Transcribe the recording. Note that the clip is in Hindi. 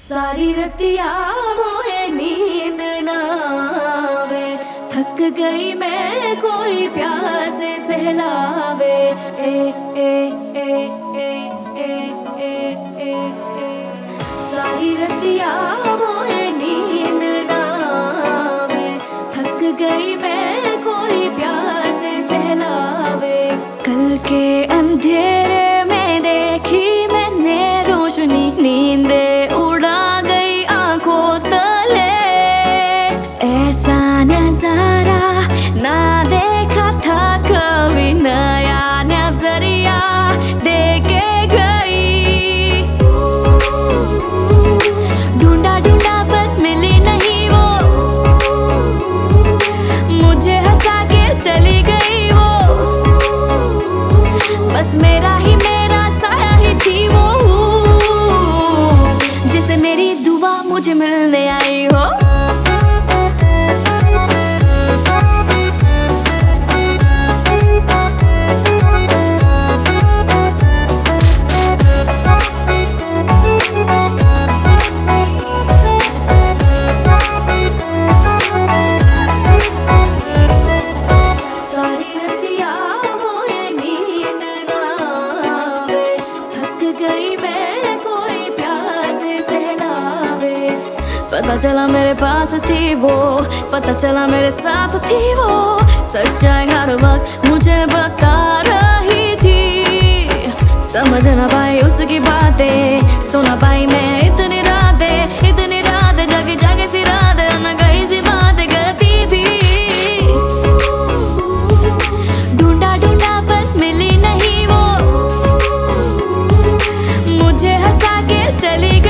सारी रतिया मोहे नींद ना आवे, थक गई मैं कोई प्यार से सहलावे। ए ए ए ए ए ए ए ए सारी रतिया मोहे नींद ना आवे, थक गई मैं कोई प्यार से सहलावे। कल के अंधेरे में देखी मैंने रोशनी, नींद उड़ा गई आंखों तले। ऐसा नजारा ना देखा था कभी, नया नजरिया देके गई। ढूंढा ढूंढा पर मिली नहीं वो, मुझे हंसा के चली गई वो। बस मेरा ही मेरा साया ही थी वो, जिसे मेरी दुआ मुझे मिलने आई हो। सारी रतिया मोहे नींद ना आवे, थक गई मैं कोई प्यार से सहलावे। पता चला मेरे पास थी वो, पता चला मेरे साथ थी वो, सच्चाई हर वक्त मुझे बता रही थी। समझ ना पाई उसकी बातें, सुना पाई मैं इतनी रातें जागे जागे सी रातें अनगही सी बातें करती थी। ढूंढा ढूंढा पर मिली नहीं वो, मुझे हंसा के चली